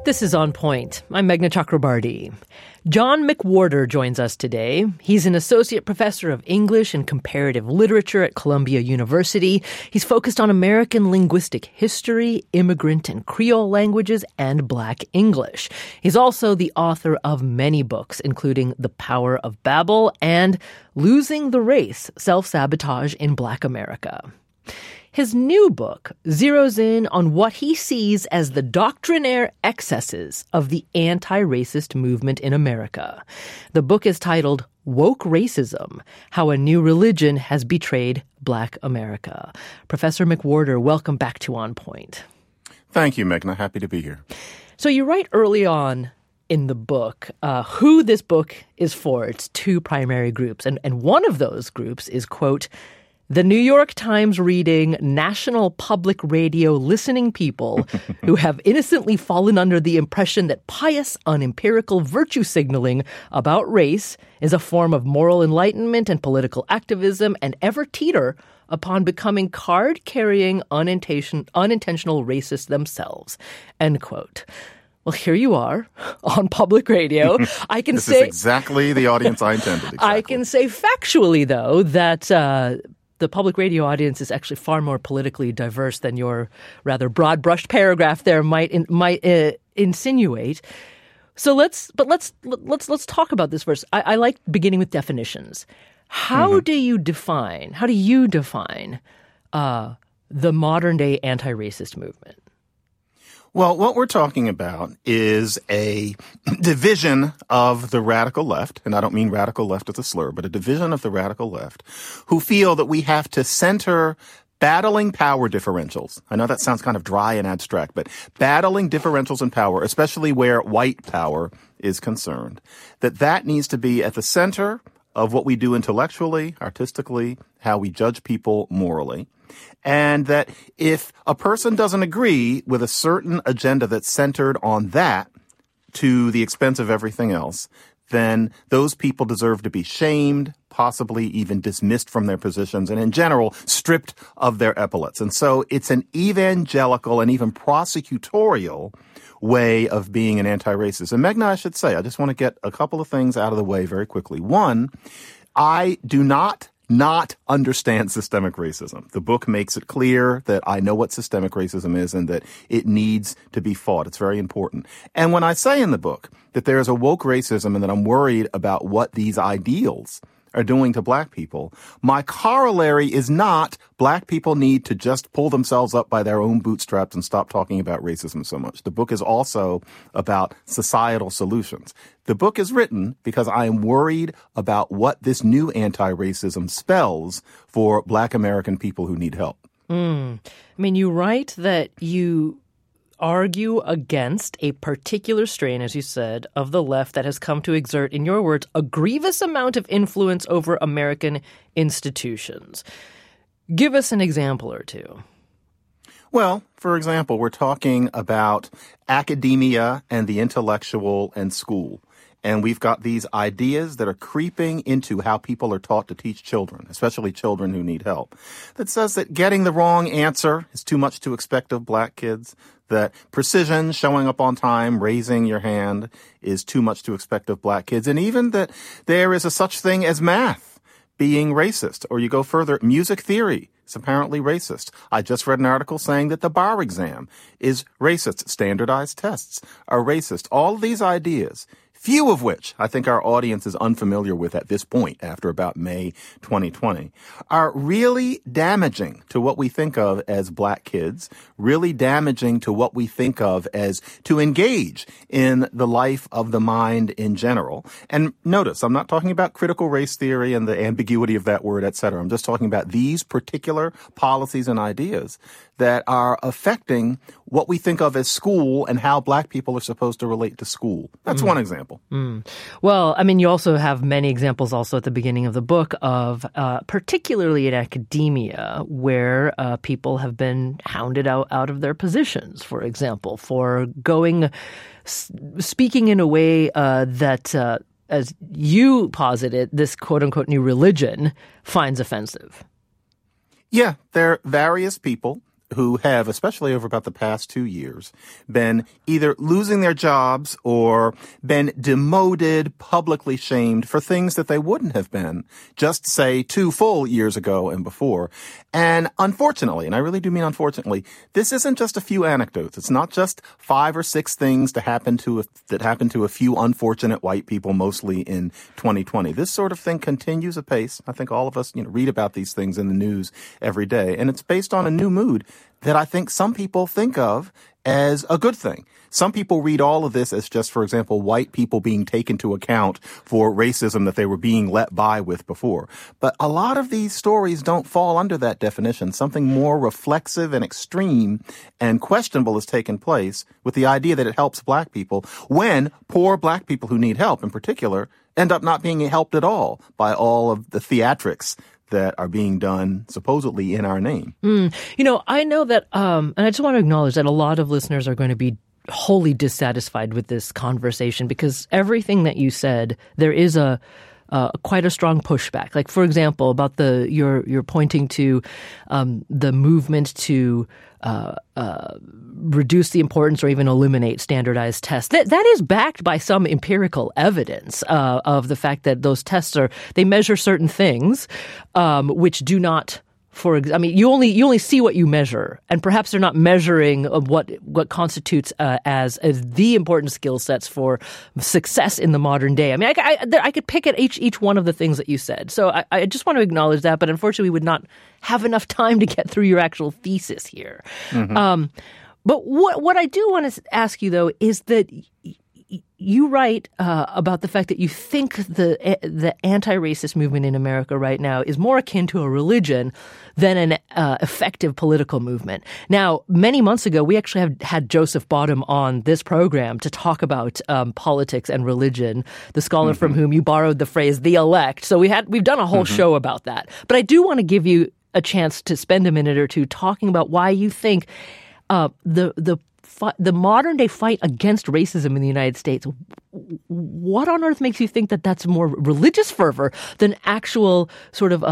This is On Point. I'm Meghna Chakrabarti. John McWhorter joins us today. He's an associate professor of English and comparative literature at Columbia University. He's focused on American linguistic history, immigrant and Creole languages, and Black English. He's also the author of many books, including The Power of Babel and Losing the Race, Self-Sabotage in Black America. His new book zeroes in on what he sees as the doctrinaire excesses of the anti-racist movement in America. The book is titled Woke Racism, How a New Religion Has Betrayed Black America. Professor McWhorter, welcome back to On Point. Thank you, Meghna. Happy to be here. So you write early on in the book who this book is for. It's two primary groups. And one of those groups is, quote, the New York Times reading, National Public Radio listening people who have innocently fallen under the impression that pious, unempirical virtue signaling about race is a form of moral enlightenment and political activism and ever teeter upon becoming card-carrying, unintentional racists themselves. End quote. Well, here you are on public radio. I can this say is exactly the audience I intended. Exactly. I can say factually, though, that the public radio audience is actually far more politically diverse than your rather broad-brushed paragraph there might insinuate. So let's talk about this first. I like beginning with definitions. How do you define the modern day anti-racist movement? Well, what we're talking about is a division of the radical left, and I don't mean radical left as a slur, but a division of the radical left who feel that we have to center battling power differentials. I know that sounds kind of dry and abstract, but battling differentials in power, especially where white power is concerned, that needs to be at the center of what we do intellectually, artistically, how we judge people morally. And that if a person doesn't agree with a certain agenda that's centered on that to the expense of everything else, then those people deserve to be shamed, possibly even dismissed from their positions, and in general, stripped of their epaulets. And so it's an evangelical and even prosecutorial way of being an anti-racist. And Meghna, I should say, I just want to get a couple of things out of the way very quickly. One, I do not understand systemic racism. The book makes it clear that I know what systemic racism is and that it needs to be fought. It's very important. And when I say in the book that there is a woke racism and that I'm worried about what these ideals are doing to black people, my corollary is not black people need to just pull themselves up by their own bootstraps and stop talking about racism so much. The book is also about societal solutions. The book is written because I am worried about what this new anti-racism spells for black American people who need help. I mean, you write that you argue against a particular strain, as you said, of the left that has come to exert, in your words, a grievous amount of influence over American institutions. Give us an example or two. Well, for example, we're talking about academia and the intellectual and school. And we've got these ideas that are creeping into how people are taught to teach children, especially children who need help, that says that getting the wrong answer is too much to expect of black kids, that precision, showing up on time, raising your hand is too much to expect of black kids, and even that there is a such thing as math being racist. Or you go further, music theory is apparently racist. I just read an article saying that the bar exam is racist. Standardized tests are racist. All of these ideas, few of which I think our audience is unfamiliar with at this point after about May 2020, are really damaging to what we think of as black kids, really damaging to what we think of as to engage in the life of the mind in general. And notice, I'm not talking about critical race theory and the ambiguity of that word, et cetera. I'm just talking about these particular policies and ideas that are affecting what we think of as school and how black people are supposed to relate to school. That's one example. Well, I mean, you also have many examples also at the beginning of the book of particularly in academia where people have been hounded out of their positions, for example, for speaking in a way that, as you posited, this quote-unquote new religion finds offensive. Yeah, there are various people who have, especially over about the past 2 years, been either losing their jobs or been demoted, publicly shamed for things that they wouldn't have been just, say, 2 full years ago and before. And unfortunately, and I really do mean unfortunately, this isn't just a few anecdotes. It's not just 5 or 6 things that happened to a few unfortunate white people, mostly in 2020. This sort of thing continues apace. I think all of us, read about these things in the news every day. And it's based on a new mood that I think some people think of as a good thing. Some people read all of this as just, for example, white people being taken to account for racism that they were being let by with before. But a lot of these stories don't fall under that definition. Something more reflexive and extreme and questionable has taken place with the idea that it helps black people when poor black people who need help in particular end up not being helped at all by all of the theatrics that are being done supposedly in our name. I know that, and I just want to acknowledge that a lot of listeners are going to be wholly dissatisfied with this conversation because everything that you said, there is quite a strong pushback. Like, for example, about you're pointing to the movement to reduce the importance or even eliminate standardized tests. That is backed by some empirical evidence of the fact that those tests they measure certain things which do not. You only see what you measure, and perhaps they're not measuring what constitutes as the important skill sets for success in the modern day. I could pick at each one of the things that you said. So I just want to acknowledge that, but unfortunately, we would not have enough time to get through your actual thesis here. Mm-hmm. But what I do want to ask you though is that you write about the fact that you think the anti-racist movement in America right now is more akin to a religion than an effective political movement. Now, many months ago, we actually had Joseph Bottom on this program to talk about politics and religion, the scholar from whom you borrowed the phrase "the elect." So we've done a whole show about that. But I do want to give you a chance to spend a minute or two talking about why you think the modern day fight against racism in the United States, what on earth makes you think that that's more religious fervor than actual sort of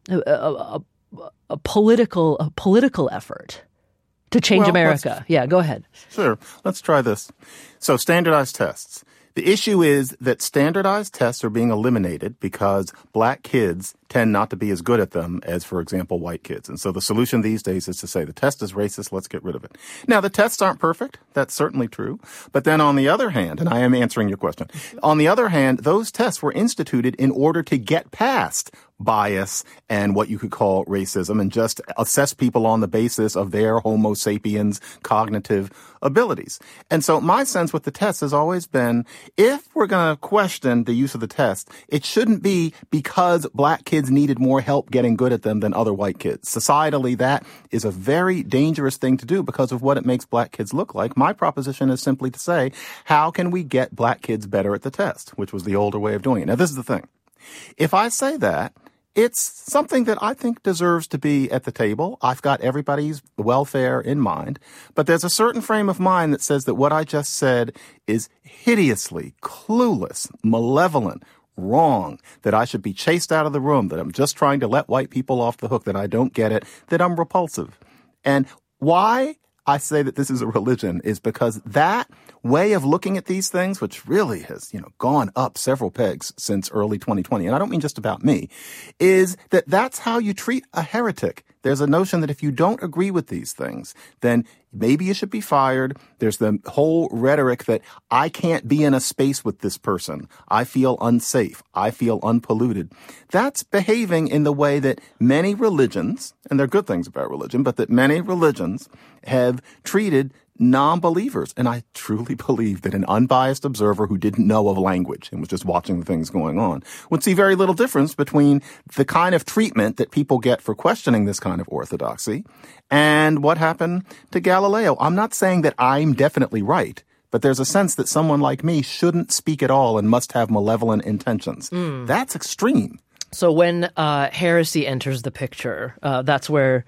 a political effort to change America? Yeah, go ahead. Sure. Let's try this. So standardized tests. The issue is that standardized tests are being eliminated because black kids tend not to be as good at them as, for example, white kids. And so the solution these days is to say the test is racist, let's get rid of it. Now, the tests aren't perfect. That's certainly true. But then on the other hand, and I am answering your question, on the other hand, those tests were instituted in order to get past bias and what you could call racism and just assess people on the basis of their Homo sapiens cognitive abilities. And so my sense with the test has always been, if we're going to question the use of the test, it shouldn't be because black kids needed more help getting good at them than other white kids. Societally, that is a very dangerous thing to do because of what it makes black kids look like. My proposition is simply to say, how can we get black kids better at the test, which was the older way of doing it. Now, this is the thing. If I say that, it's something that I think deserves to be at the table. I've got everybody's welfare in mind. But there's a certain frame of mind that says that what I just said is hideously clueless, malevolent, wrong, that I should be chased out of the room, that I'm just trying to let white people off the hook, that I don't get it, that I'm repulsive. And why I say that this is a religion is because that way of looking at these things, which really has, gone up several pegs since early 2020, and I don't mean just about me, is that that's how you treat a heretic. There's a notion that if you don't agree with these things, then maybe you should be fired. There's the whole rhetoric that I can't be in a space with this person. I feel unsafe. I feel unpolluted. That's behaving in the way that many religions, and there are good things about religion, but that many religions have treated non-believers. And I truly believe that an unbiased observer who didn't know of language and was just watching the things going on would see very little difference between the kind of treatment that people get for questioning this kind of orthodoxy and what happened to Galileo. I'm not saying that I'm definitely right, but there's a sense that someone like me shouldn't speak at all and must have malevolent intentions. That's extreme. So when heresy enters the picture, that's where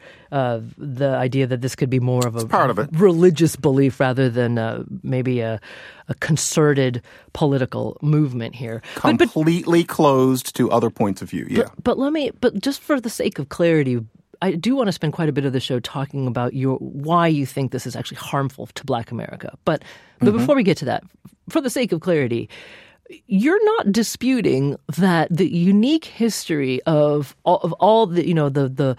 the idea that this could be more of a part of it. Religious belief rather than maybe a concerted political movement here. Completely closed to other points of view, yeah. But just for the sake of clarity, I do want to spend quite a bit of the show talking about why you think this is actually harmful to Black America. But before we get to that, for the sake of clarity, you're not disputing that the unique history of all the, you know, the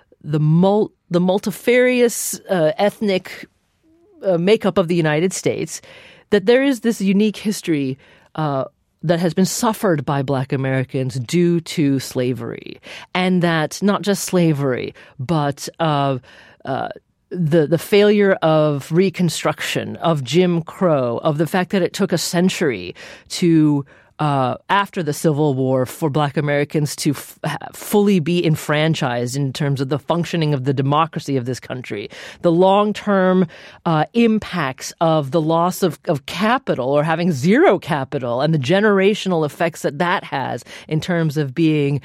multifarious ethnic makeup of the United States, that there is this unique history that has been suffered by Black Americans due to slavery, and that not just slavery, but the failure of Reconstruction, of Jim Crow, of the fact that it took a century to after the Civil War for Black Americans to fully be enfranchised in terms of the functioning of the democracy of this country, the long-term impacts of the loss of capital or having zero capital, and the generational effects that has in terms of being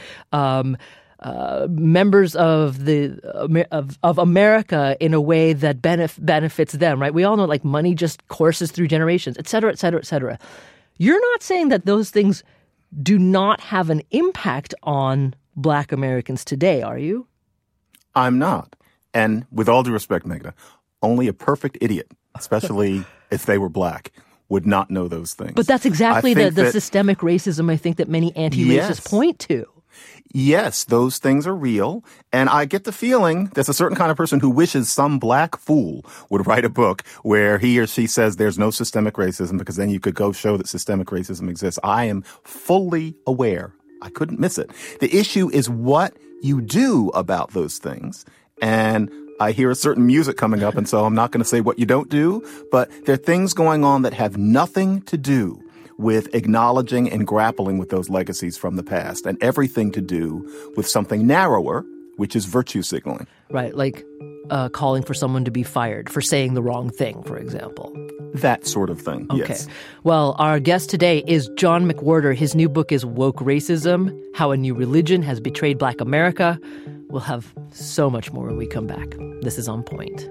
members of America in a way that benefits them, right? We all know, like, money just courses through generations, et cetera, et cetera, et cetera. You're not saying that those things do not have an impact on Black Americans today, are you? I'm not. And with all due respect, Meghna, only a perfect idiot, especially if they were Black, would not know those things. But that's exactly the systemic racism, I think, that many anti-racists point to. Yes, those things are real. And I get the feeling there's a certain kind of person who wishes some Black fool would write a book where he or she says there's no systemic racism, because then you could go show that systemic racism exists. I am fully aware. I couldn't miss it. The issue is what you do about those things. And I hear a certain music coming up, and so I'm not going to say what you don't do, but there are things going on that have nothing to do with acknowledging and grappling with those legacies from the past, and everything to do with something narrower, which is virtue signaling. Right, like calling for someone to be fired for saying the wrong thing, for example. That sort of thing, okay. Yes. Well, our guest today is John McWhorter. His new book is Woke Racism: How a New Religion Has Betrayed Black America. We'll have so much more when we come back. This is On Point.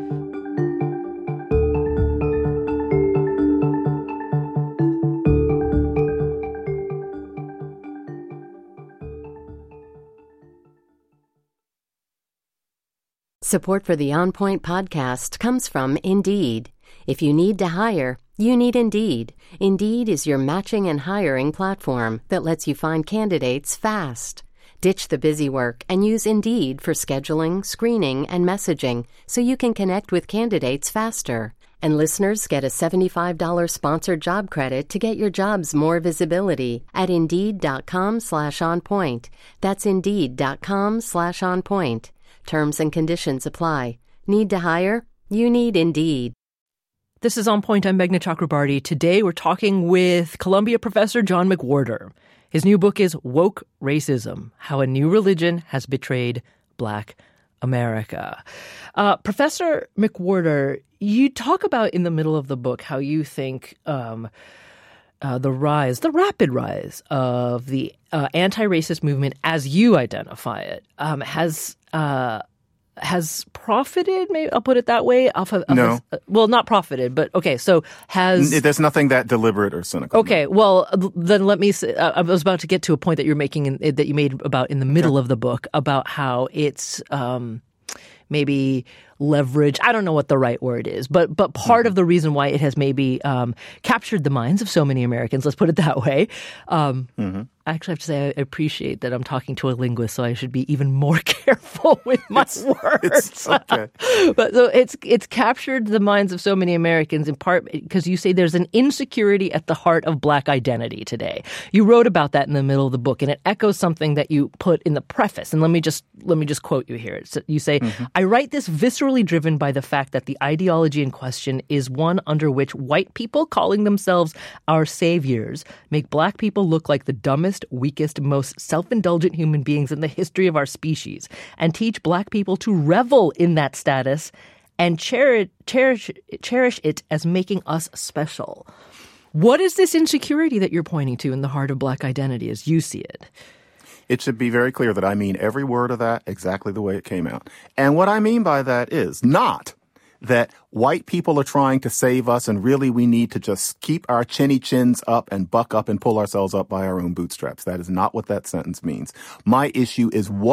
Support for the On Point podcast comes from Indeed. If you need to hire, you need Indeed. Indeed is your matching and hiring platform that lets you find candidates fast. Ditch the busy work and use Indeed for scheduling, screening, and messaging so you can connect with candidates faster. And listeners get a $75 sponsored job credit to get your jobs more visibility at Indeed.com/onpoint. That's Indeed.com/onpoint. Terms and conditions apply. Need to hire? You need Indeed. This is On Point. I'm Meghna Chakrabarty. Today we're talking with Columbia professor John McWhorter. His new book is Woke Racism: How a New Religion Has Betrayed Black America. Professor McWhorter, you talk about in the middle of the book how you think the rapid rise of the anti-racist movement, as you identify it, has profited, maybe I'll put it that way, No. Well, not profited, but okay, so There's nothing that deliberate or cynical. Okay, well, then let me say, I was about to get to a point that you're making, that you made about in the middle of the book, about how it's maybe leverage. I don't know what the right word is, but part of the reason why it has maybe captured the minds of so many Americans, let's put it that way. I actually have to say I appreciate that I'm talking to a linguist, so I should be even more careful with my words. It's okay. But so it's captured the minds of so many Americans in part because you say there's an insecurity at the heart of Black identity today. You wrote about that in the middle of the book, and it echoes something that you put in the preface. And let me just quote you here. You say, I write this viscerally driven by the fact that the ideology in question is one under which white people calling themselves our saviors make Black people look like the dumbest, weakest, most self-indulgent human beings in the history of our species, and teach Black people to revel in that status and cherish it as making us special. What is this insecurity that you're pointing to in the heart of Black identity as you see it? It should be very clear that I mean every word of that exactly the way it came out. And what I mean by that is not that white people are trying to save us and really we need to just keep our chinny chins up and buck up and pull ourselves up by our own bootstraps. That is not what that sentence means. My issue is what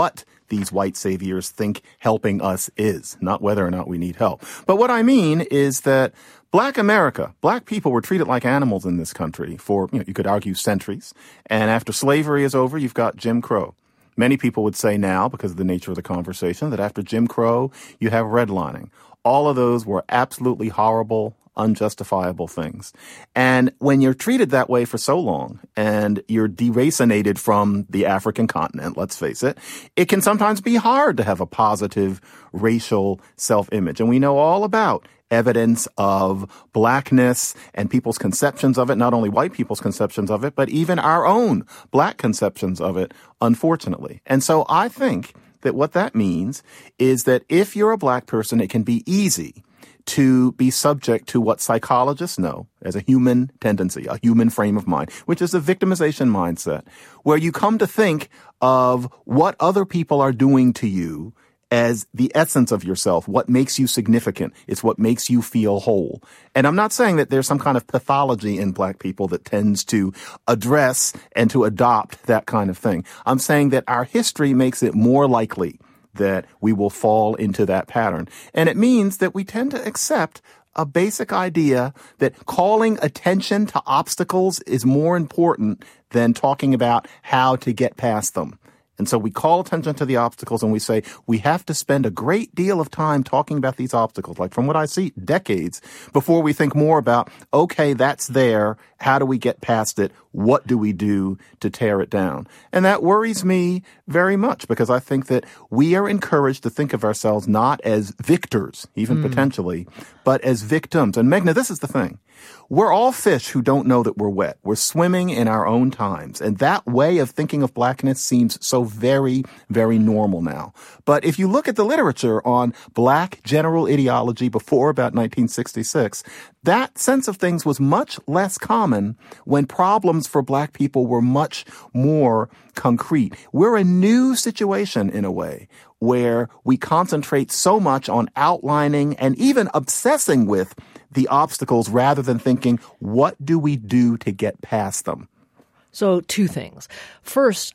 these white saviors think helping us is, not whether or not we need help. But what I mean is that Black America, black people were treated like animals in this country for, you could argue centuries. And after slavery is over, you've got Jim Crow. Many people would say now, because of the nature of the conversation, that after Jim Crow, you have redlining. All of those were absolutely horrible, unjustifiable things. And when you're treated that way for so long and you're deracinated from the African continent, let's face it, it can sometimes be hard to have a positive racial self-image. And we know all about evidence of blackness and people's conceptions of it, not only white people's conceptions of it, but even our own black conceptions of it, unfortunately. And so I think that what that means is that if you're a black person, it can be easy to be subject to what psychologists know as a human tendency, a human frame of mind, which is a victimization mindset, where you come to think of what other people are doing to you as the essence of yourself, what makes you significant. It's what makes you feel whole. And I'm not saying that there's some kind of pathology in black people that tends to address and to adopt that kind of thing. I'm saying that our history makes it more likely that we will fall into that pattern. And it means that we tend to accept a basic idea that calling attention to obstacles is more important than talking about how to get past them. And so we call attention to the obstacles and we say we have to spend a great deal of time talking about these obstacles, like from what I see, decades, before we think more about, okay, that's there. How do we get past it? What do we do to tear it down? And that worries me very much because I think that we are encouraged to think of ourselves not as victors, even potentially, but as victims. And Meghna, this is the thing. We're all fish who don't know that we're wet. We're swimming in our own times. And that way of thinking of blackness seems so very, very normal now. But if you look at the literature on black general ideology before about 1966, that sense of things was much less common when problems for black people were much more concrete. We're a new situation in a way where we concentrate so much on outlining and even obsessing with the obstacles rather than thinking, what do we do to get past them? So two things. First,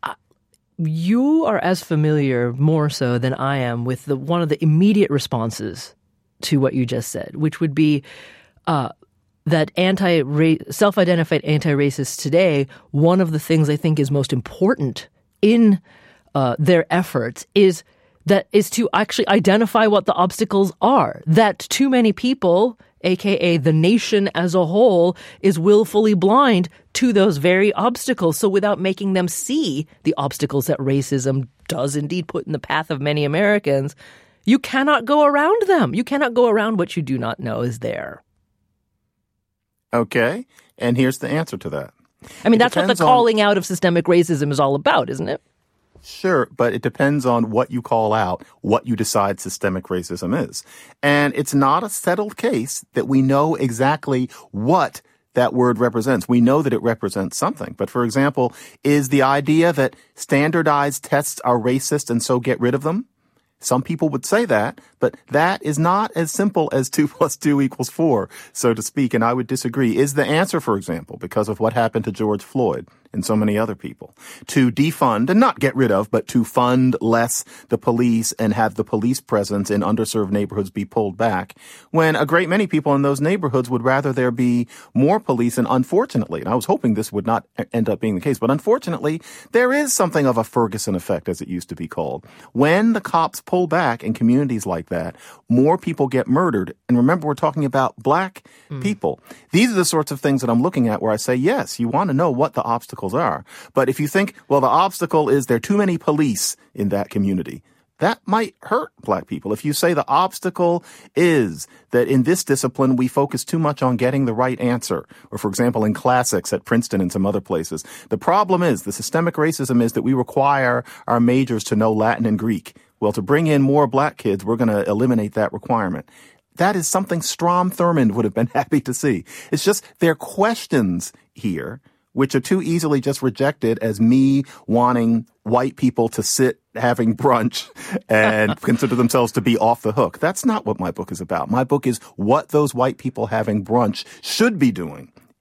you are as familiar more so than I am with one of the immediate responses to what you just said, which would be that self-identified anti-racists today, one of the things I think is most important in their efforts is to actually identify what the obstacles are. That too many people, aka the nation as a whole, is willfully blind to those very obstacles. So without making them see the obstacles that racism does indeed put in the path of many Americans, you cannot go around them. You cannot go around what you do not know is there. Okay. And here's the answer to that. I mean, that's what the calling out of systemic racism is all about, isn't it? Sure, but it depends on what you call out, what you decide systemic racism is. And it's not a settled case that we know exactly what that word represents. We know that it represents something. But for example, is the idea that standardized tests are racist and so get rid of them? Some people would say that, but that is not as simple as 2 + 2 = 4, so to speak, and I would disagree. Is the answer, for example, because of what happened to George Floyd and so many other people, to defund, and not get rid of, but to fund less the police and have the police presence in underserved neighborhoods be pulled back, when a great many people in those neighborhoods would rather there be more police, and unfortunately, and I was hoping this would not end up being the case, but unfortunately, there is something of a Ferguson effect, as it used to be called. When the cops pull back in communities like that, more people get murdered. And remember, we're talking about black people. These are the sorts of things that I'm looking at where I say, yes, you want to know what the obstacles are. But if you think, well, the obstacle is there are too many police in that community, that might hurt black people. If you say the obstacle is that in this discipline, we focus too much on getting the right answer, or for example, in classics at Princeton and some other places, the problem is the systemic racism is that we require our majors to know Latin and Greek. Well, to bring in more black kids, we're going to eliminate that requirement. That is something Strom Thurmond would have been happy to see. It's just there are questions here which are too easily just rejected as me wanting white people to sit having brunch and consider themselves to be off the hook. That's not what my book is about. My book is what those white people having brunch should be doing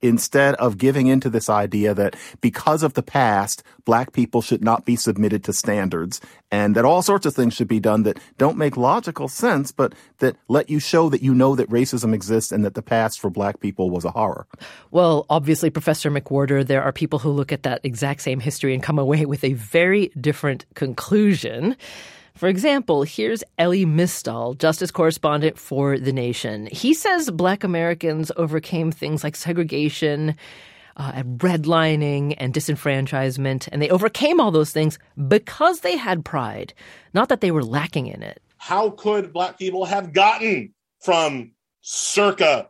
instead of giving into this idea that because of the past, black people should not be submitted to standards and that all sorts of things should be done that don't make logical sense, but that let you show that you know that racism exists and that the past for black people was a horror. Well, obviously, Professor McWhorter, there are people who look at that exact same history and come away with a very different conclusion. For example, here's Elie Mystal, justice correspondent for The Nation. He says black Americans overcame things like segregation, redlining, and disenfranchisement, and they overcame all those things because they had pride, not that they were lacking in it. How could black people have gotten from circa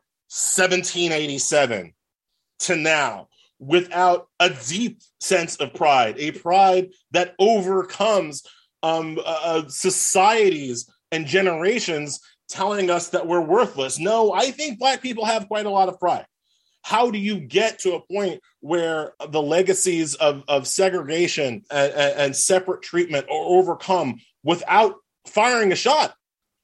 1787 to now without a deep sense of pride, a pride that overcomes societies and generations telling us that we're worthless? No, I think black people have quite a lot of pride. How do you get to a point where the legacies of segregation and separate treatment are overcome without firing a shot?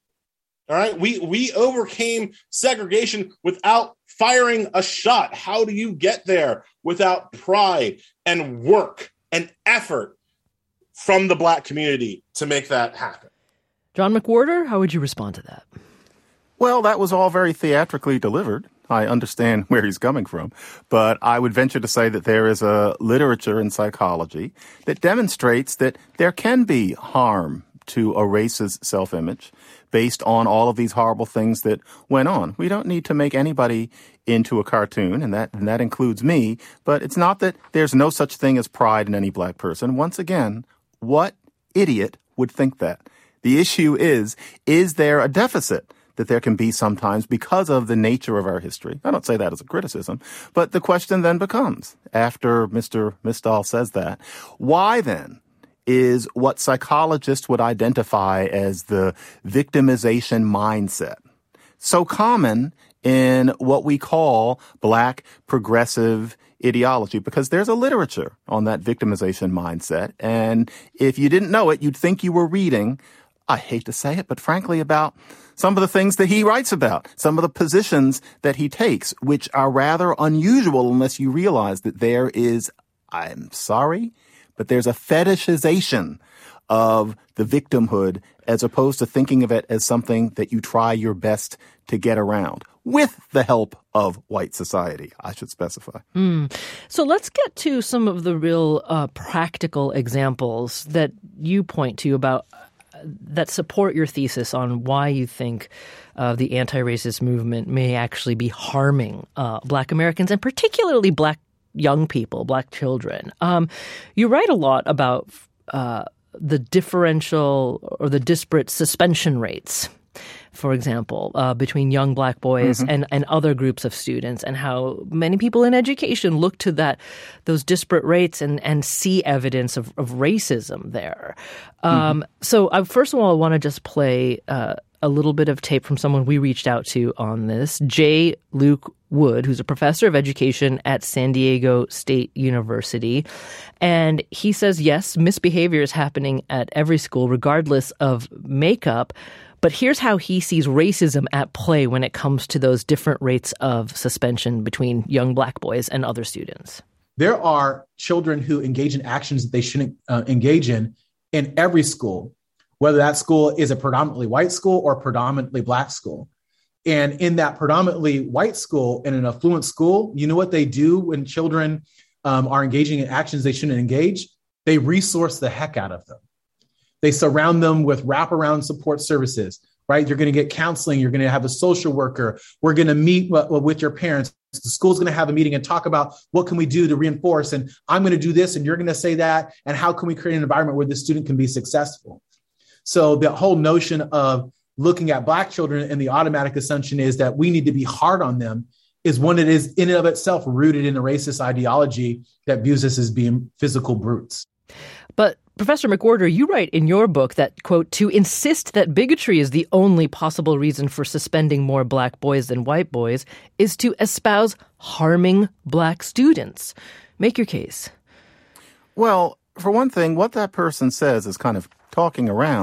All right, we overcame segregation without firing a shot. How do you get there without pride and work and effort from the black community to make that happen? John McWhorter, how would you respond to that? Well, that was all very theatrically delivered. I understand where he's coming from, but I would venture to say that there is a literature in psychology that demonstrates that there can be harm to a race's self-image based on all of these horrible things that went on. We don't need to make anybody into a cartoon, and that includes me, but it's not that there's no such thing as pride in any black person. Once again, what idiot would think that? The issue is there a deficit that there can be sometimes because of the nature of our history? I don't say that as a criticism, but the question then becomes, after Mr. Mystal says that, why then is what psychologists would identify as the victimization mindset so common in what we call black progressive ideology? Because there's a literature on that victimization mindset. And if you didn't know it, you'd think you were reading, I hate to say it, but frankly, about some of the things that he writes about, some of the positions that he takes, which are rather unusual unless you realize that there is, I'm sorry, but there's a fetishization of the victimhood as opposed to thinking of it as something that you try your best to get around with the help of white society, I should specify. So let's get to some of the real practical examples that you point to about that support your thesis on why you think the anti-racist movement may actually be harming black Americans and particularly black young people, black children. You write a lot about the differential or the disparate suspension rates, for example, between young black boys and other groups of students, and how many people in education look to those disparate rates and see evidence of racism there. So first of all, I want to just play a little bit of tape from someone we reached out to on this, J. Luke Wood, who's a professor of education at San Diego State University. And he says, yes, misbehavior is happening at every school, regardless of makeup. But here's how he sees racism at play when it comes to those different rates of suspension between young black boys and other students. There are children who engage in actions that they shouldn't engage in every school, whether that school is a predominantly white school or predominantly black school. And in that predominantly white school, in an affluent school, you know what they do when children are engaging in actions they shouldn't engage? They resource the heck out of them. They surround them with wraparound support services, right? You're going to get counseling. You're going to have a social worker. We're going to meet with your parents. The school's going to have a meeting and talk about what can we do to reinforce, and I'm going to do this and you're going to say that, and how can we create an environment where the student can be successful? So the whole notion of looking at black children and the automatic assumption is that we need to be hard on them is one that is in and of itself rooted in a racist ideology that views us as being physical brutes. But Professor McWhorter, you write in your book that, quote, to insist that bigotry is the only possible reason for suspending more black boys than white boys is to espouse harming black students. Make your case. Well, for one thing, what that person says is kind of talking around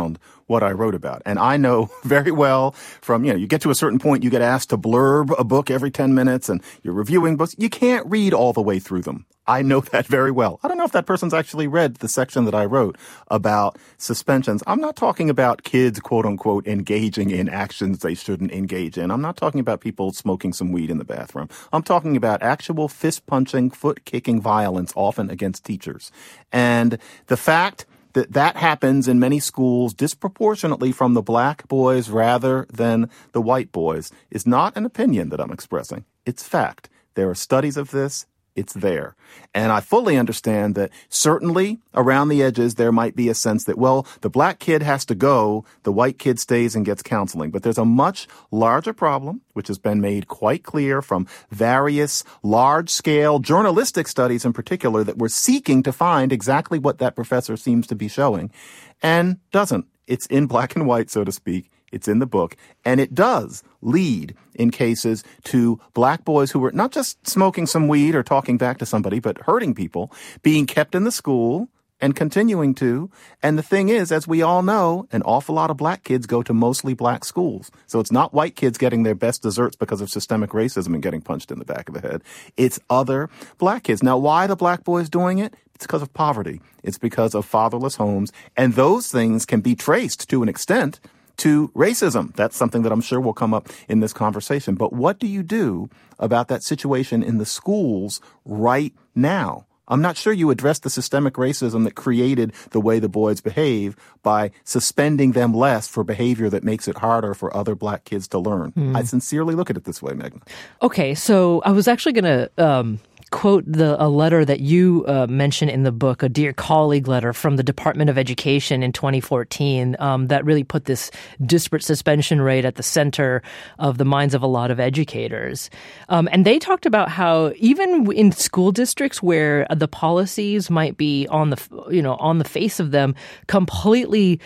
what I wrote about. And I know very well from, you get to a certain point, you get asked to blurb a book every 10 minutes and you're reviewing books. You can't read all the way through them. I know that very well. I don't know if that person's actually read the section that I wrote about suspensions. I'm not talking about kids, quote unquote, engaging in actions they shouldn't engage in. I'm not talking about people smoking some weed in the bathroom. I'm talking about actual fist punching, foot kicking violence, often against teachers. And the fact that happens in many schools disproportionately from the black boys rather than the white boys is not an opinion that I'm expressing. It's fact. There are studies of this. It's there. And I fully understand that certainly around the edges, there might be a sense that, well, the black kid has to go, the white kid stays and gets counseling. But there's a much larger problem, which has been made quite clear from various large-scale journalistic studies in particular that we're seeking to find exactly what that professor seems to be showing and doesn't. It's in black and white, so to speak. It's in the book, and it does lead in cases to black boys who were not just smoking some weed or talking back to somebody, but hurting people, being kept in the school and continuing to. And the thing is, as we all know, an awful lot of black kids go to mostly black schools. So it's not white kids getting their best desserts because of systemic racism and getting punched in the back of the head. It's other black kids. Now, why are the black boys doing it? It's because of poverty. It's because of fatherless homes. And those things can be traced to an extent to racism. That's something that I'm sure will come up in this conversation. But what do you do about that situation in the schools right now? I'm not sure you address the systemic racism that created the way the boys behave by suspending them less for behavior that makes it harder for other black kids to learn. I sincerely look at it this way, Meghna. Okay, so I was actually going to quote a letter that you mentioned in the book, a dear colleague letter from the Department of Education in 2014 that really put this disparate suspension rate at the center of the minds of a lot of educators. And they talked about how even in school districts where the policies might be on the face of them completely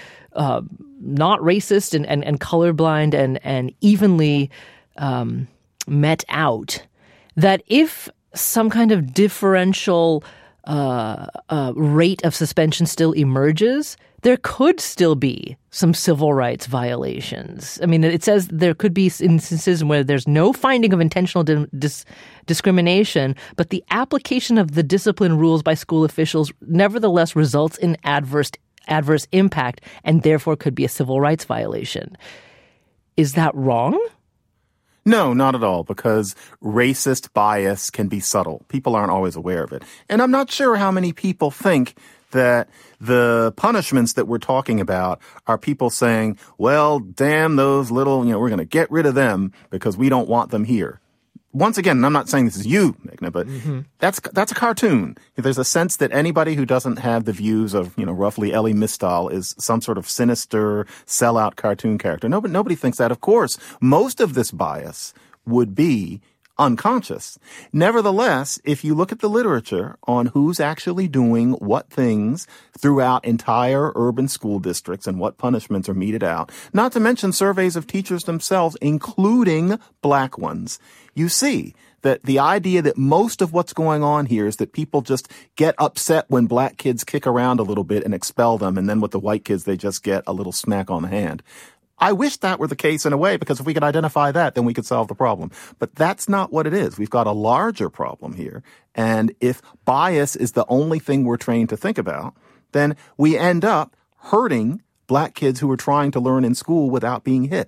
not racist and colorblind and evenly met out, that if some kind of differential rate of suspension still emerges, there could still be some civil rights violations. I mean, it says there could be instances where there's no finding of intentional discrimination, but the application of the discipline rules by school officials nevertheless results in adverse impact and therefore could be a civil rights violation. Is that wrong? No, not at all, because racist bias can be subtle. People aren't always aware of it. And I'm not sure how many people think that the punishments that we're talking about are people saying, well, damn those little, we're going to get rid of them because we don't want them here. Once again, and I'm not saying this is you, Meghna, but that's a cartoon. There's a sense that anybody who doesn't have the views of, roughly Elie Mystal is some sort of sinister, sellout cartoon character. Nobody thinks that. Of course, most of this bias would be unconscious. Nevertheless, if you look at the literature on who's actually doing what things throughout entire urban school districts and what punishments are meted out, not to mention surveys of teachers themselves, including black ones, you see that the idea that most of what's going on here is that people just get upset when black kids kick around a little bit and expel them, and then with the white kids, they just get a little smack on the hand. I wish that were the case in a way, because if we could identify that, then we could solve the problem. But that's not what it is. We've got a larger problem here. And if bias is the only thing we're trained to think about, then we end up hurting black kids who are trying to learn in school without being hit.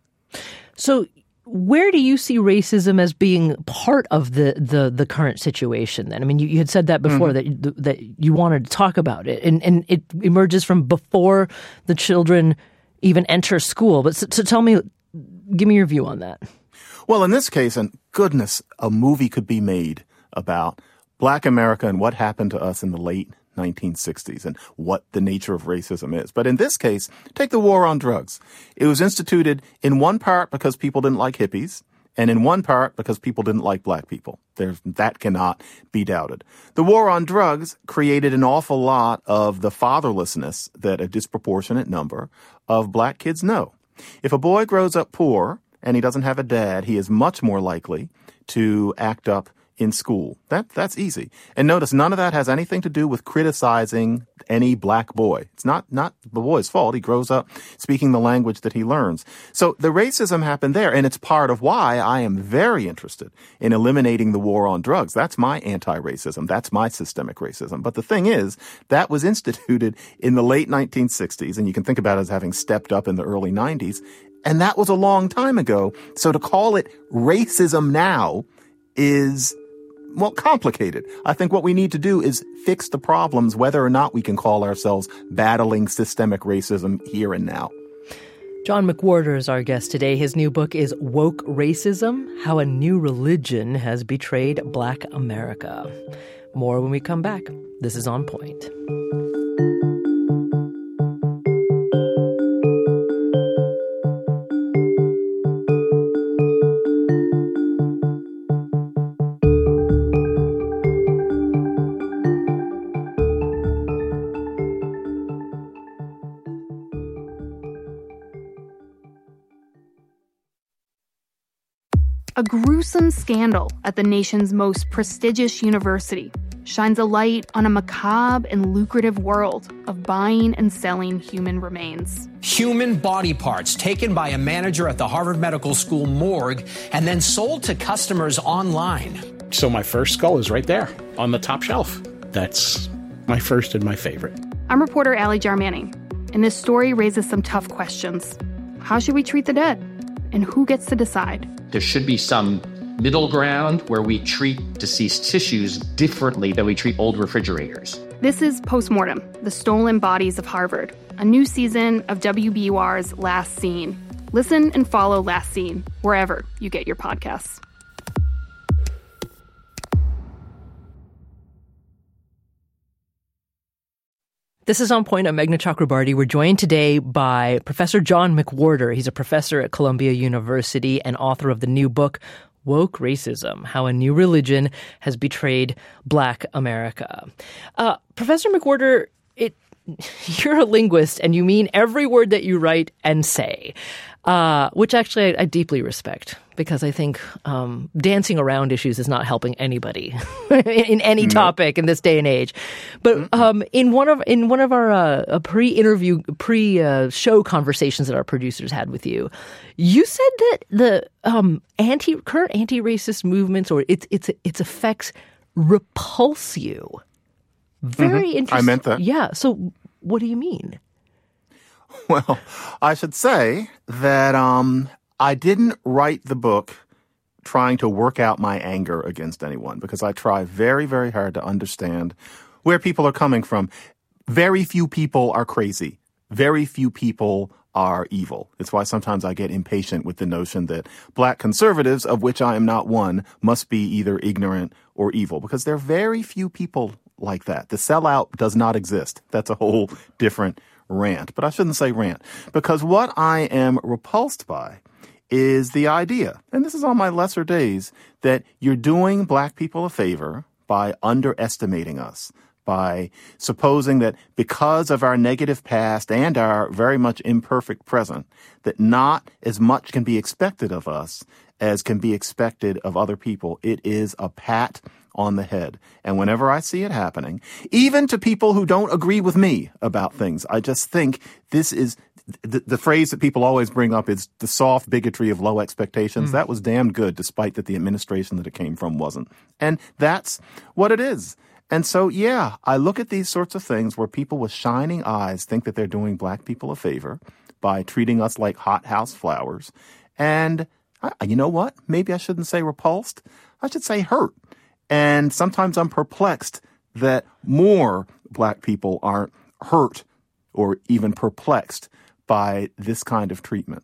So where do you see racism as being part of the current situation then? I mean, you had said that before, that you wanted to talk about it, and it emerges from before the children even enter school. But so tell me, give me your view on that. Well, in this case, and goodness, a movie could be made about Black America and what happened to us in the late 1960s and what the nature of racism is. But in this case, take the war on drugs. It was instituted in one part because people didn't like hippies, and in one part because people didn't like black people. That cannot be doubted. The war on drugs created an awful lot of the fatherlessness that a disproportionate number of black kids know. If a boy grows up poor and he doesn't have a dad, he is much more likely to act up in school. That's easy. And notice none of that has anything to do with criticizing any black boy. It's not the boy's fault. He grows up speaking the language that he learns. So the racism happened there, and it's part of why I am very interested in eliminating the war on drugs. That's my anti-racism. That's my systemic racism. But the thing is, that was instituted in the late 1960s, and you can think about it as having stepped up in the early 90s. And that was a long time ago. So to call it racism now is, well, complicated. I think what we need to do is fix the problems, whether or not we can call ourselves battling systemic racism here and now. John McWhorter is our guest today. His new book is Woke Racism: How a New Religion Has Betrayed Black America. More when we come back. This is On Point. A gruesome scandal at the nation's most prestigious university shines a light on a macabre and lucrative world of buying and selling human remains. Human body parts taken by a manager at the Harvard Medical School morgue and then sold to customers online. So my first skull is right there on the top shelf. That's my first and my favorite. I'm reporter Allie Jarmanning, and this story raises some tough questions. How should we treat the dead? And who gets to decide? There should be some middle ground where we treat deceased tissues differently than we treat old refrigerators. This is Postmortem, The Stolen Bodies of Harvard, a new season of WBUR's Last Scene. Listen and follow Last Scene wherever you get your podcasts. This is On Point. I'm Meghna Chakrabarty. We're joined today by Professor John McWhorter. He's a professor at Columbia University and author of the new book, Woke Racism: How a New Religion Has Betrayed Black America. Professor McWhorter, you're a linguist and you mean every word that you write and say, which actually I deeply respect, because I think dancing around issues is not helping anybody in any topic in this day and age. But in one of our pre-interview, pre-show conversations that our producers had with you, you said that the current anti-racist movements or its effects repulse you. Very interesting. I meant that. Yeah. So what do you mean? Well, I should say that I didn't write the book trying to work out my anger against anyone, because I try very, very hard to understand where people are coming from. Very few people are crazy. Very few people are evil. It's why sometimes I get impatient with the notion that black conservatives, of which I am not one, must be either ignorant or evil, because there are very few people like that. The sellout does not exist. That's a whole different rant. But I shouldn't say rant, because what I am repulsed by is the idea, and this is on my lesser days, that you're doing black people a favor by underestimating us, by supposing that because of our negative past and our very much imperfect present, that not as much can be expected of us as can be expected of other people. It is a pat on the head. And whenever I see it happening, even to people who don't agree with me about things, I just think this is the phrase that people always bring up is the soft bigotry of low expectations. That was damned good, despite that the administration that it came from wasn't. And that's what it is. And so, yeah, I look at these sorts of things where people with shining eyes think that they're doing black people a favor by treating us like hothouse flowers. And you know what? Maybe I shouldn't say repulsed. I should say hurt. And sometimes I'm perplexed that more black people aren't hurt or even perplexed by this kind of treatment.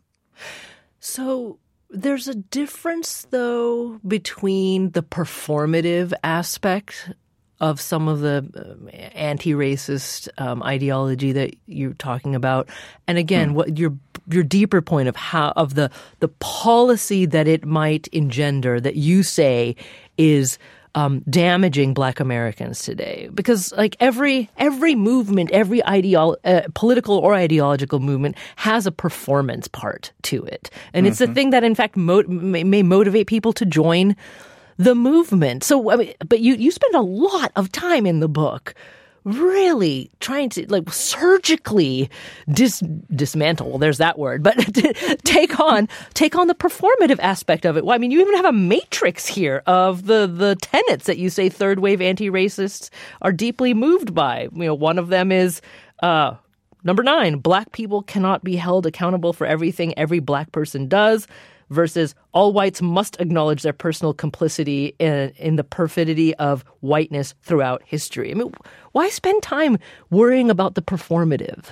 So there's a difference, though, between the performative aspect of some of the anti-racist ideology that you're talking about, and again, what your deeper point of the policy that it might engender, that you say is damaging Black Americans today. Because like every movement, every political or ideological movement has a performance part to it. And it's the thing that in fact may motivate people to join the movement. So, I mean, but you spend a lot of time in the book really trying to surgically dismantle. Well, there's that word, but take on the performative aspect of it. Well, I mean, you even have a matrix here of the tenets that you say third wave anti-racists are deeply moved by. You know, one of them is number 9: Black people cannot be held accountable for everything every Black person does, versus all whites must acknowledge their personal complicity in the perfidy of whiteness throughout history. I mean, why spend time worrying about the performative?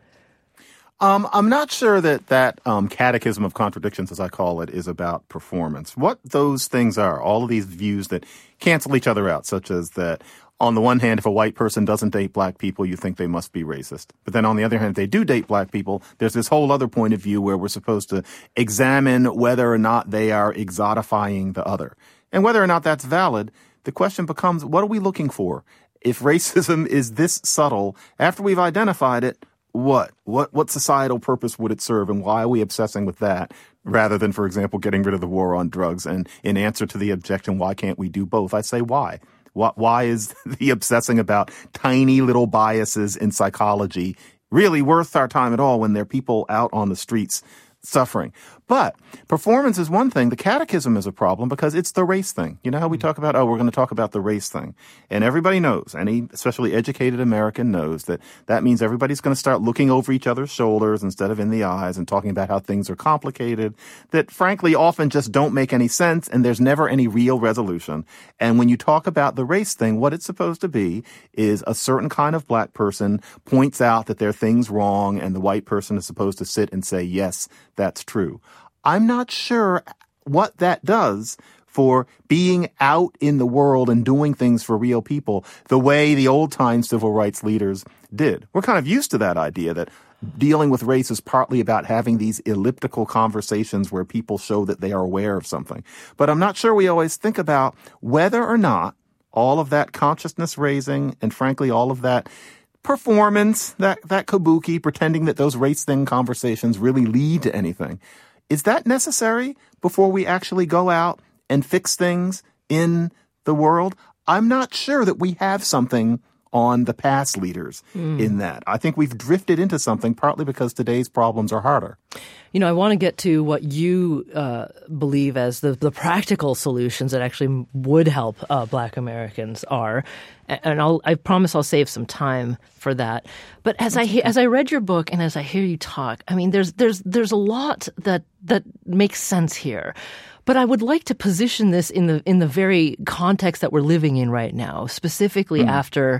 I'm not sure that catechism of contradictions, as I call it, is about performance. What those things are, all of these views that cancel each other out, such as that on the one hand, if a white person doesn't date Black people, you think they must be racist. But then on the other hand, if they do date Black people, there's this whole other point of view where we're supposed to examine whether or not they are exotifying the other. And whether or not that's valid, the question becomes, what are we looking for? If racism is this subtle, after we've identified it, what societal purpose would it serve, and why are we obsessing with that rather than, for example, getting rid of the war on drugs? And in answer to the objection, why can't we do both? I say, why? Why is the obsessing about tiny little biases in psychology really worth our time at all when there are people out on the streets suffering? But performance is one thing. The catechism is a problem because it's the race thing. You know how we talk about, we're going to talk about the race thing. And everybody knows, any especially educated American knows that means everybody's going to start looking over each other's shoulders instead of in the eyes and talking about how things are complicated that frankly often just don't make any sense, and there's never any real resolution. And when you talk about the race thing, what it's supposed to be is a certain kind of Black person points out that there are things wrong, and the white person is supposed to sit and say, yes, that's true. I'm not sure what that does for being out in the world and doing things for real people the way the old-time civil rights leaders did. We're kind of used to that idea that dealing with race is partly about having these elliptical conversations where people show that they are aware of something. But I'm not sure we always think about whether or not all of that consciousness raising and frankly all of that performance, that kabuki, pretending that those race thing conversations really lead to anything. Is that necessary before we actually go out and fix things in the world? I'm not sure that we have something on the past leaders in that. I think we've drifted into something partly because today's problems are harder. You know, I want to get to what you believe as the practical solutions that actually would help Black Americans are. And I promise I'll save some time for that. But as I read your book and as I hear you talk, I mean, there's a lot that makes sense here. But I would like to position this in the very context that we're living in right now, specifically after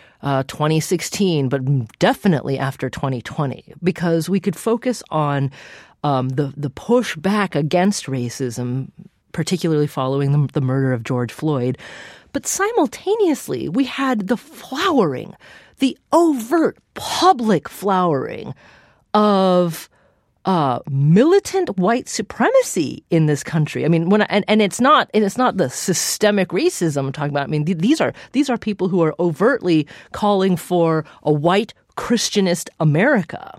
2016, but definitely after 2020, because we could focus on the push back against racism, particularly following the murder of George Floyd. But simultaneously, we had the flowering, the overt public flowering of militant white supremacy in this country. I mean, it's not the systemic racism I'm talking about. I mean, these are people who are overtly calling for a white Christianist America,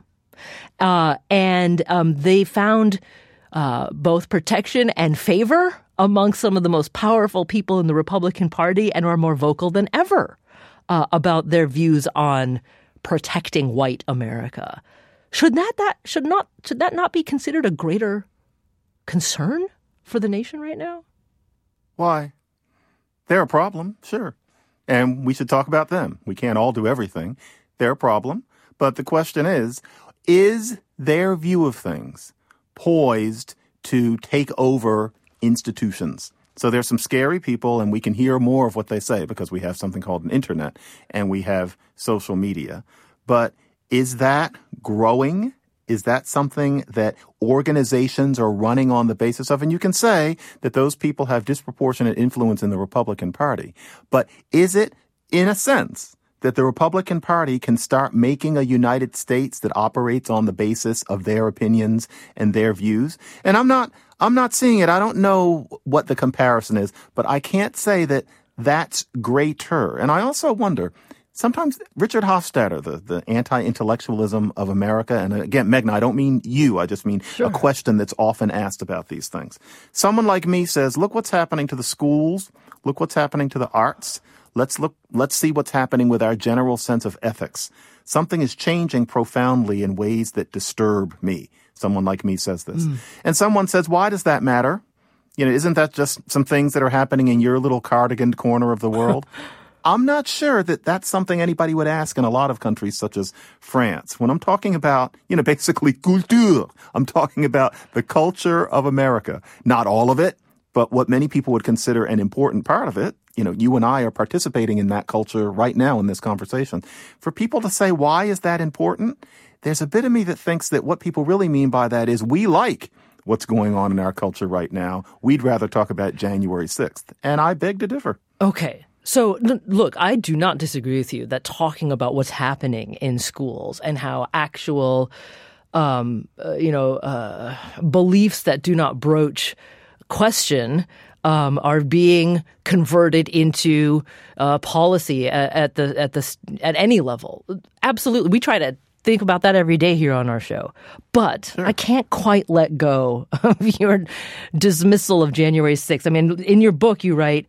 and they found both protection and favor among some of the most powerful people in the Republican Party, and are more vocal than ever about their views on protecting white America. Should that not be considered a greater concern for the nation right now? Why? They're a problem, sure. And we should talk about them. We can't all do everything. They're a problem. But the question is their view of things poised to take over institutions? So there's some scary people, and we can hear more of what they say because we have something called an internet and we have social media. But is that growing? Is that something that organizations are running on the basis of? And you can say that those people have disproportionate influence in the Republican Party. But is it, in a sense, that the Republican Party can start making a United States that operates on the basis of their opinions and their views? And I'm not seeing it. I don't know what the comparison is, but I can't say that that's greater. And I also wonder, Sometimes Richard Hofstadter, the anti-intellectualism of America, and again, Meghna, I don't mean you, I just mean a question that's often asked about these things. Someone like me says, look what's happening to the schools, look what's happening to the arts, let's see what's happening with our general sense of ethics. Something is changing profoundly in ways that disturb me. Someone like me says this. And someone says, why does that matter? Isn't that just some things that are happening in your little cardigan corner of the world? I'm not sure that that's something anybody would ask in a lot of countries such as France. When I'm talking about, basically culture, I'm talking about the culture of America. Not all of it, but what many people would consider an important part of it. You and I are participating in that culture right now in this conversation. For people to say, why is that important? There's a bit of me that thinks that what people really mean by that is we like what's going on in our culture right now. We'd rather talk about January 6th. And I beg to differ. Okay. So, look, I do not disagree with you that talking about what's happening in schools and how actual, beliefs that do not broach question are being converted into policy at any level. Absolutely, we try to think about that every day here on our show. But I can't quite let go of your dismissal of January 6th. I mean, in your book, you write,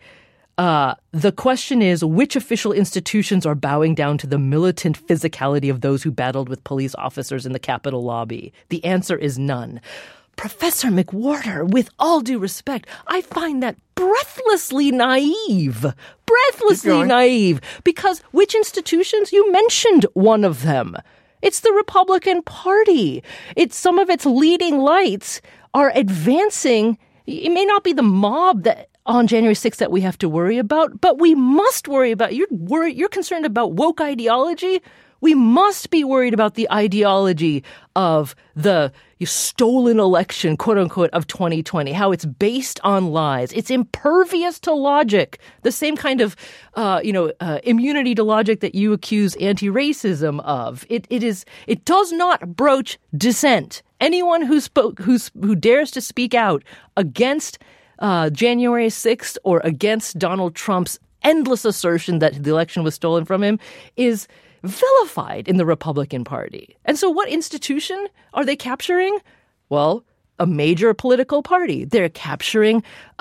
the question is, which official institutions are bowing down to the militant physicality of those who battled with police officers in the Capitol lobby? The answer is none. Professor McWhorter, with all due respect, I find that breathlessly naive. Breathlessly naive. Because which institutions? You mentioned one of them. It's the Republican Party. Some of its leading lights are advancing. It may not be the mob that on January 6th that we have to worry about, but we must worry about, you're concerned about woke ideology. We must be worried about the ideology of the stolen election, quote unquote, of 2020, how it's based on lies. It's impervious to logic, the same kind of, immunity to logic that you accuse anti-racism of. It does not broach dissent. Anyone who dares to speak out against January 6th or against Donald Trump's endless assertion that the election was stolen from him is vilified in the Republican Party. And so what institution are they capturing? Well, a major political party. They're capturing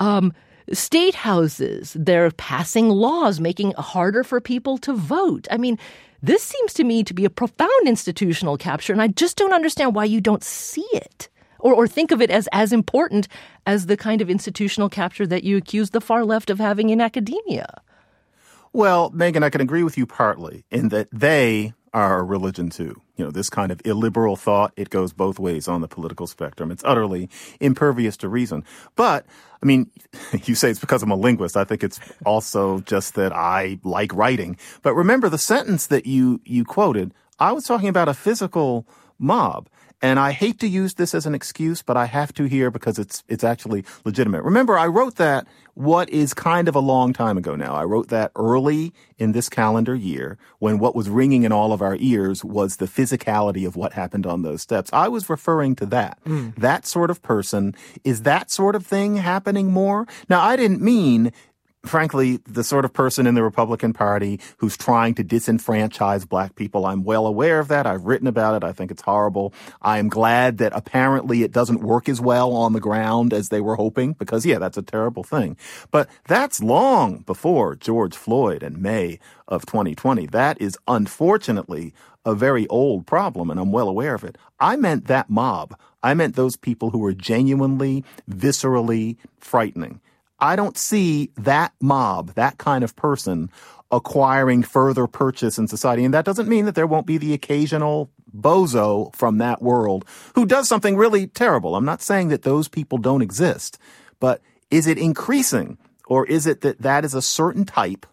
state houses. They're passing laws, making it harder for people to vote. I mean, this seems to me to be a profound institutional capture, and I just don't understand why you don't see it. Or think of it as important as the kind of institutional capture that you accuse the far left of having in academia. Well, Megan, I can agree with you partly in that they are a religion too. This kind of illiberal thought, it goes both ways on the political spectrum. It's utterly impervious to reason. But, I mean, you say it's because I'm a linguist. I think it's also just that I like writing. But remember the sentence that you quoted, I was talking about a physical mob. And I hate to use this as an excuse, but I have to here because it's actually legitimate. Remember, I wrote that what is kind of a long time ago now. I wrote that early in this calendar year when what was ringing in all of our ears was the physicality of what happened on those steps. I was referring to that. That sort of person. Is that sort of thing happening more? Now, I didn't mean, frankly, the sort of person in the Republican Party who's trying to disenfranchise black people. I'm well aware of that. I've written about it. I think it's horrible. I am glad that apparently it doesn't work as well on the ground as they were hoping because, that's a terrible thing. But that's long before George Floyd in May of 2020. That is unfortunately a very old problem, and I'm well aware of it. I meant that mob. I meant those people who were genuinely, viscerally frightening. I don't see that mob, that kind of person, acquiring further purchase in society. And that doesn't mean that there won't be the occasional bozo from that world who does something really terrible. I'm not saying that those people don't exist. But is it increasing? Or is it that is a certain type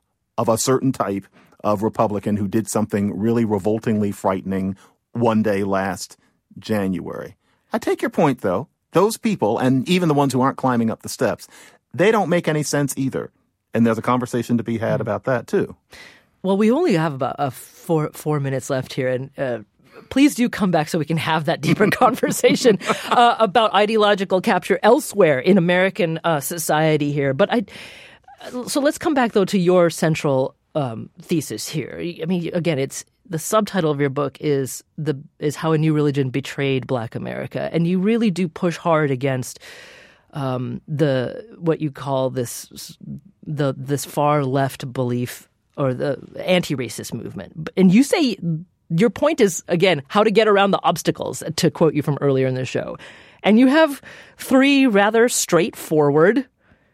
of Republican who did something really revoltingly frightening one day last January? I take your point, though. Those people, and even the ones who aren't climbing up the steps, they don't make any sense either. And there's a conversation to be had about that, too. Well, we only have about 4 minutes left here. And please do come back so we can have that deeper conversation about ideological capture elsewhere in American society here. So let's come back, though, to your central thesis here. I mean, again, it's the subtitle of your book is How a New Religion Betrayed Black America, and you really do push hard against what you call this far left belief or the anti-racist movement. And you say your point is, again, how to get around the obstacles, to quote you from earlier in the show. And you have 3 rather straightforward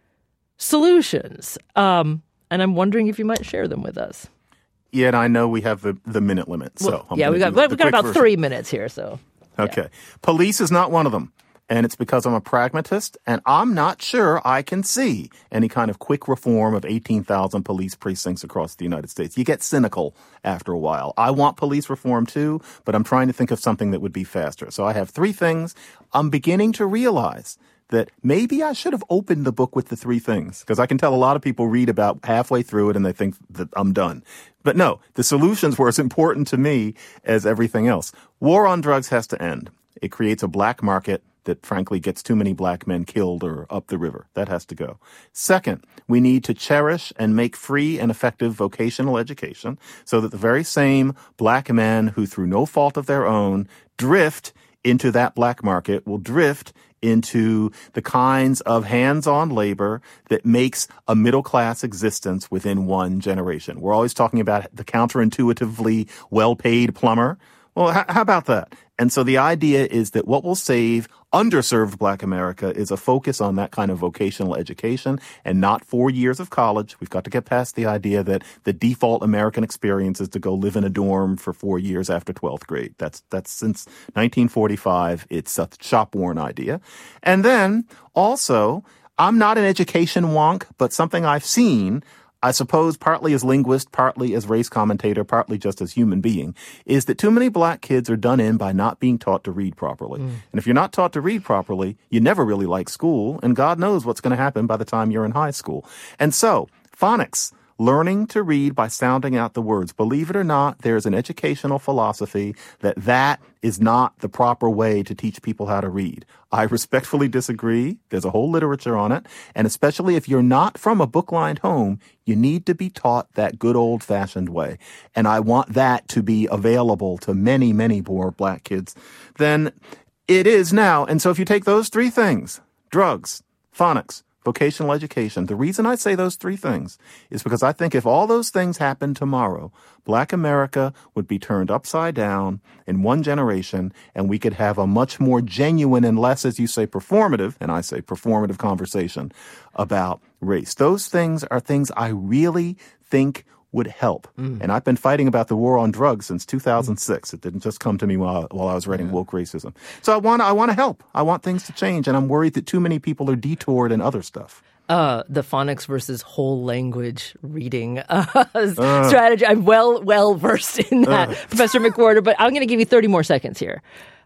solutions. And I'm wondering if you might share them with us. Yet I know we have the minute limit. So we got about 3 minutes here. So okay, yeah. Police is not one of them. And it's because I'm a pragmatist, and I'm not sure I can see any kind of quick reform of 18,000 police precincts across the United States. You get cynical after a while. I want police reform too, but I'm trying to think of something that would be faster. So I have 3 things. I'm beginning to realize that maybe I should have opened the book with the 3 things, because I can tell a lot of people read about halfway through it and they think that I'm done. But no, the solutions were as important to me as everything else. War on drugs has to end. It creates a black market that frankly gets too many black men killed or up the river. That has to go. Second, we need to cherish and make free and effective vocational education so that the very same black men who through no fault of their own drift into that black market will drift into the kinds of hands-on labor that makes a middle-class existence within one generation. We're always talking about the counterintuitively well-paid plumber. Well, how about that? And so the idea is that what will save underserved black America is a focus on that kind of vocational education and not 4 years of college. We've got to get past the idea that the default American experience is to go live in a dorm for 4 years after 12th grade. That's since 1945. It's a shop-worn idea. And then also, I'm not an education wonk, but something I've seen, I suppose partly as linguist, partly as race commentator, partly just as human being, is that too many black kids are done in by not being taught to read properly. And if you're not taught to read properly, you never really like school, and God knows what's going to happen by the time you're in high school. And so, phonics, learning to read by sounding out the words. Believe it or not, there's an educational philosophy that is not the proper way to teach people how to read. I respectfully disagree. There's a whole literature on it. And especially if you're not from a book-lined home, you need to be taught that good old-fashioned way. And I want that to be available to many, many more black kids than it is now. And so if you take those 3 things, drugs, phonics, vocational education. The reason I say those 3 things is because I think if all those things happened tomorrow, black America would be turned upside down in one generation, and we could have a much more genuine and less, as you say, performative, and I say performative conversation about race. Those things are things I really think would help. And I've been fighting about the war on drugs since 2006. It didn't just come to me while I was writing Woke Racism. So I want to help. I want things to change, and I'm worried that too many people are detoured in other stuff. The phonics versus whole language reading strategy. I'm well versed in that, Professor McWhorter, but I'm going to give you 30 more seconds here.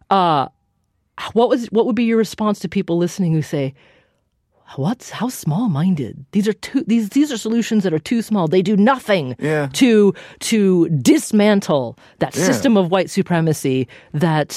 What would be your response to people listening who say, how small-minded? These are solutions that are too small. They do nothing to dismantle that system of white supremacy that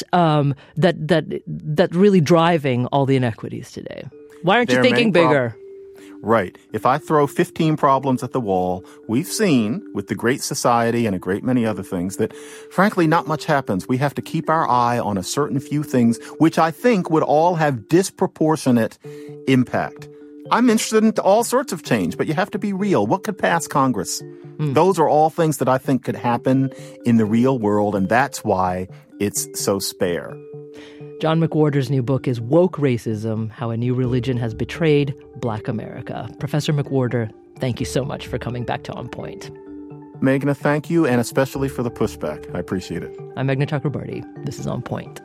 really driving all the inequities today. Why aren't you thinking bigger? Right. If I throw 15 problems at the wall, we've seen with the Great Society and a great many other things that, frankly, not much happens. We have to keep our eye on a certain few things, which I think would all have disproportionate impact. I'm interested in all sorts of change, but you have to be real. What could pass Congress? Those are all things that I think could happen in the real world, and that's why it's so spare. John McWhorter's new book is Woke Racism, How a New Religion Has Betrayed Black America. Professor McWhorter, thank you so much for coming back to On Point. Meghna, thank you, and especially for the pushback. I appreciate it. I'm Meghna Chakrabarty. This is On Point.